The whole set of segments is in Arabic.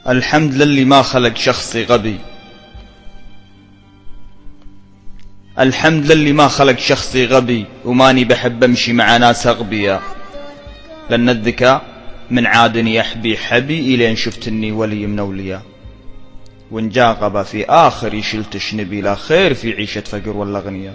الحمد للي ما خلق شخصي غبي. الحمد للي ما خلق شخصي غبي، وماني بحب امشي مع ناس اغبياء، لان الذكاء من عادني يحبي حبي الين شفت اني ولي من اولياء، وان جاقب في اخر شلت شنبي، لا خير في عيشة فقر ولا اغنياء.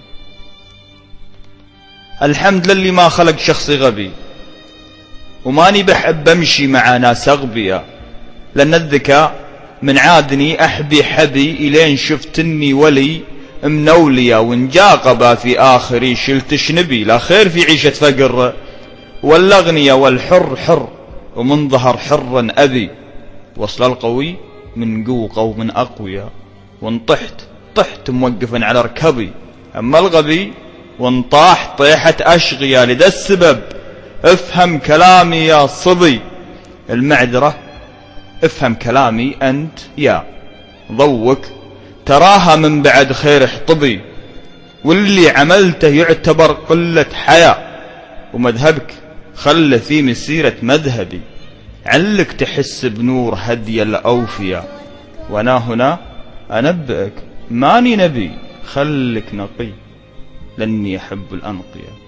الحمد للي ما خلق شخصي غبي، وماني بحب امشي مع ناس اغبياء، لان الذكاء من عادني احبي حبي الين شفت اني ولي من اولياء، وان جاقب في اخري شلت شنبي، لا خير في عيشة فقر ولا اغنياء. والحر حر ومن ظهر حرا ابي، وصل القوي من قوة ومن اقوياء، وان طحت موقفا على ركبي، اما الغبي وان طاح طيحة اشقيا. لذا السبب افهم كلامي يا صبي، المعذرة افهم كلامي انت يا ضوك، تراها من بعد خير حطبي، واللي عملته يعتبر قلة حياة، ومذهبك خله في مسيرة مذهبي، علك تحس بنور هدي الأوفياء، وانا هنا انبئك ماني نبي، خلك نقي لاني احب الانقياء.